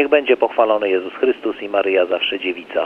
Niech będzie pochwalony Jezus Chrystus i Maryja zawsze dziewica.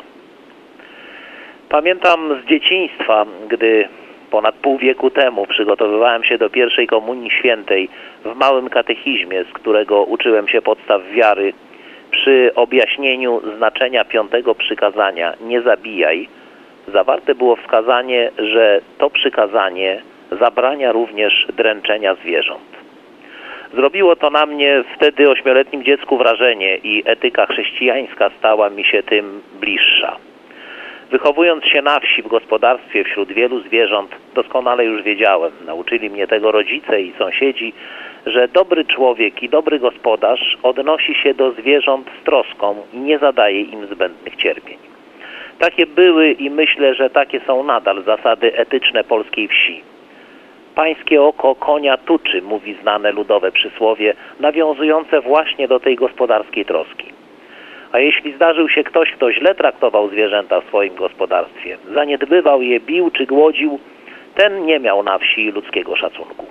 Pamiętam z dzieciństwa, gdy ponad pół wieku temu przygotowywałem się do pierwszej komunii świętej w małym katechizmie, z którego uczyłem się podstaw wiary, przy objaśnieniu znaczenia 5. przykazania „nie zabijaj” zawarte było wskazanie, że to przykazanie zabrania również dręczenia zwierząt. Zrobiło to na mnie wtedy 8-letnim dziecku wrażenie i etyka chrześcijańska stała mi się tym bliższa. Wychowując się na wsi, w gospodarstwie, wśród wielu zwierząt, doskonale już wiedziałem, nauczyli mnie tego rodzice i sąsiedzi, że dobry człowiek i dobry gospodarz odnosi się do zwierząt z troską i nie zadaje im zbędnych cierpień. Takie były i myślę, że takie są nadal zasady etyczne polskiej wsi. Pańskie oko konia tuczy, mówi znane ludowe przysłowie, nawiązujące właśnie do tej gospodarskiej troski. A jeśli zdarzył się ktoś, kto źle traktował zwierzęta w swoim gospodarstwie, zaniedbywał je, bił czy głodził, ten nie miał na wsi ludzkiego szacunku.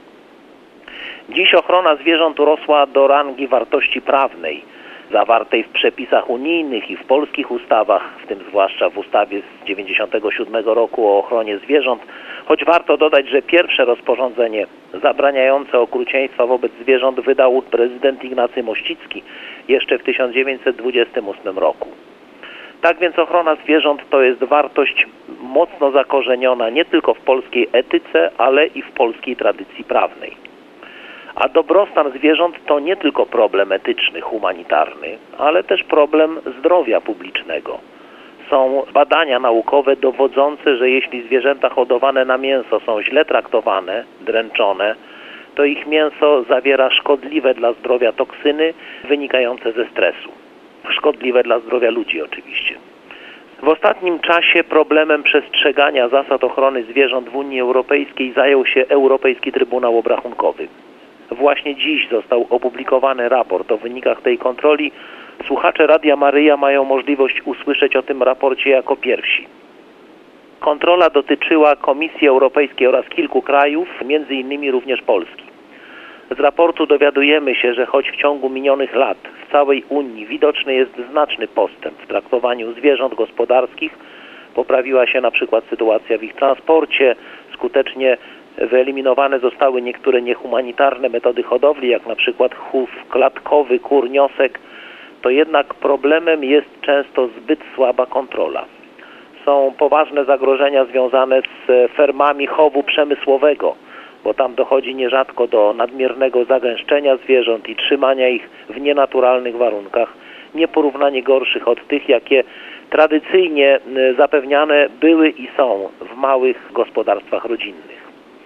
Dziś ochrona zwierząt urosła do rangi wartości prawnej, zawartej w przepisach unijnych i w polskich ustawach, w tym zwłaszcza w ustawie z 1997 roku o ochronie zwierząt, choć warto dodać, że pierwsze rozporządzenie zabraniające okrucieństwa wobec zwierząt wydał prezydent Ignacy Mościcki jeszcze w 1928 roku. Tak więc ochrona zwierząt to jest wartość mocno zakorzeniona nie tylko w polskiej etyce, ale i w polskiej tradycji prawnej. A dobrostan zwierząt to nie tylko problem etyczny, humanitarny, ale też problem zdrowia publicznego. Są badania naukowe dowodzące, że jeśli zwierzęta hodowane na mięso są źle traktowane, dręczone, to ich mięso zawiera szkodliwe dla zdrowia toksyny wynikające ze stresu. Szkodliwe dla zdrowia ludzi oczywiście. W ostatnim czasie problemem przestrzegania zasad ochrony zwierząt w Unii Europejskiej zajął się Europejski Trybunał Obrachunkowy. Właśnie dziś został opublikowany raport o wynikach tej kontroli. Słuchacze Radia Maryja mają możliwość usłyszeć o tym raporcie jako pierwsi. Kontrola dotyczyła Komisji Europejskiej oraz kilku krajów, między innymi również Polski. Z raportu dowiadujemy się, że choć w ciągu minionych lat w całej Unii widoczny jest znaczny postęp w traktowaniu zwierząt gospodarskich, poprawiła się na przykład sytuacja w ich transporcie, skutecznie wyeliminowane zostały niektóre niehumanitarne metody hodowli, jak na przykład chów klatkowy, kur, niosek, to jednak problemem jest często zbyt słaba kontrola. Są poważne zagrożenia związane z fermami chowu przemysłowego, bo tam dochodzi nierzadko do nadmiernego zagęszczenia zwierząt i trzymania ich w nienaturalnych warunkach, nieporównanie gorszych od tych, jakie tradycyjnie zapewniane były i są w małych gospodarstwach rodzinnych.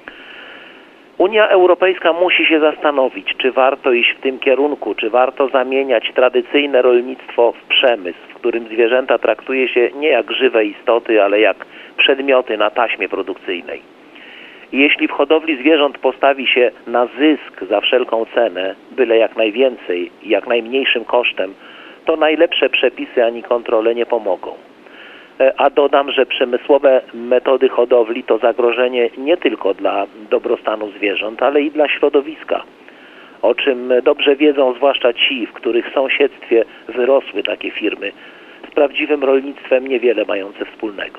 Unia Europejska musi się zastanowić, czy warto iść w tym kierunku, czy warto zamieniać tradycyjne rolnictwo w przemysł, w którym zwierzęta traktuje się nie jak żywe istoty, ale jak przedmioty na taśmie produkcyjnej. I jeśli w hodowli zwierząt postawi się na zysk za wszelką cenę, byle jak najwięcej i jak najmniejszym kosztem, to najlepsze przepisy ani kontrole nie pomogą. A dodam, że przemysłowe metody hodowli to zagrożenie nie tylko dla dobrostanu zwierząt, ale i dla środowiska, o czym dobrze wiedzą zwłaszcza ci, w których sąsiedztwie wyrosły takie firmy, z prawdziwym rolnictwem niewiele mające wspólnego.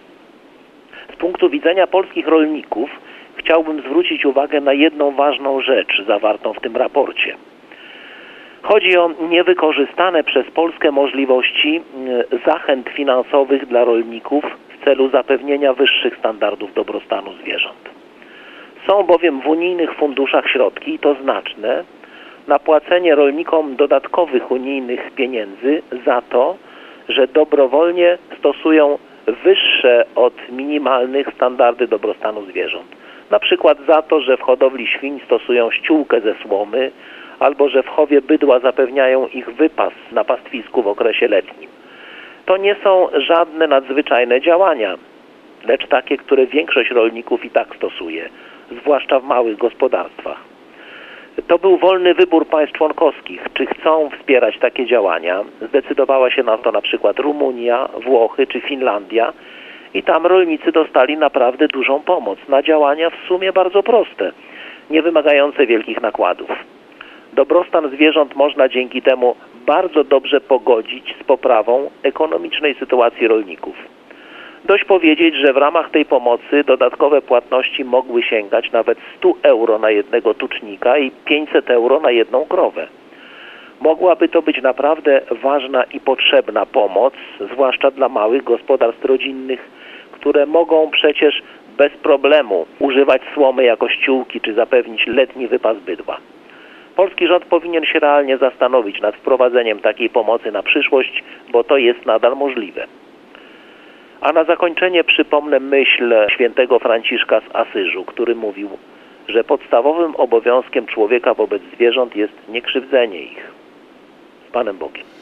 Z punktu widzenia polskich rolników chciałbym zwrócić uwagę na jedną ważną rzecz zawartą w tym raporcie. Chodzi o niewykorzystane przez Polskę możliwości zachęt finansowych dla rolników w celu zapewnienia wyższych standardów dobrostanu zwierząt. Są bowiem w unijnych funduszach środki, i to znaczne, na płacenie rolnikom dodatkowych unijnych pieniędzy za to, że dobrowolnie stosują wyższe od minimalnych standardy dobrostanu zwierząt. Na przykład za to, że w hodowli świń stosują ściółkę ze słomy, albo że w chowie bydła zapewniają ich wypas na pastwisku w okresie letnim. To nie są żadne nadzwyczajne działania, lecz takie, które większość rolników i tak stosuje, zwłaszcza w małych gospodarstwach. To był wolny wybór państw członkowskich, czy chcą wspierać takie działania. Zdecydowała się na to na przykład Rumunia, Włochy czy Finlandia i tam rolnicy dostali naprawdę dużą pomoc na działania w sumie bardzo proste, nie wymagające wielkich nakładów. Dobrostan zwierząt można dzięki temu bardzo dobrze pogodzić z poprawą ekonomicznej sytuacji rolników. Dość powiedzieć, że w ramach tej pomocy dodatkowe płatności mogły sięgać nawet 100 euro na jednego tucznika i 500 euro na jedną krowę. Mogłaby to być naprawdę ważna i potrzebna pomoc, zwłaszcza dla małych gospodarstw rodzinnych, które mogą przecież bez problemu używać słomy jako ściółki czy zapewnić letni wypas bydła. Polski rząd powinien się realnie zastanowić nad wprowadzeniem takiej pomocy na przyszłość, bo to jest nadal możliwe. A na zakończenie przypomnę myśl świętego Franciszka z Asyżu, który mówił, że podstawowym obowiązkiem człowieka wobec zwierząt jest niekrzywdzenie ich. Z Panem Bogiem.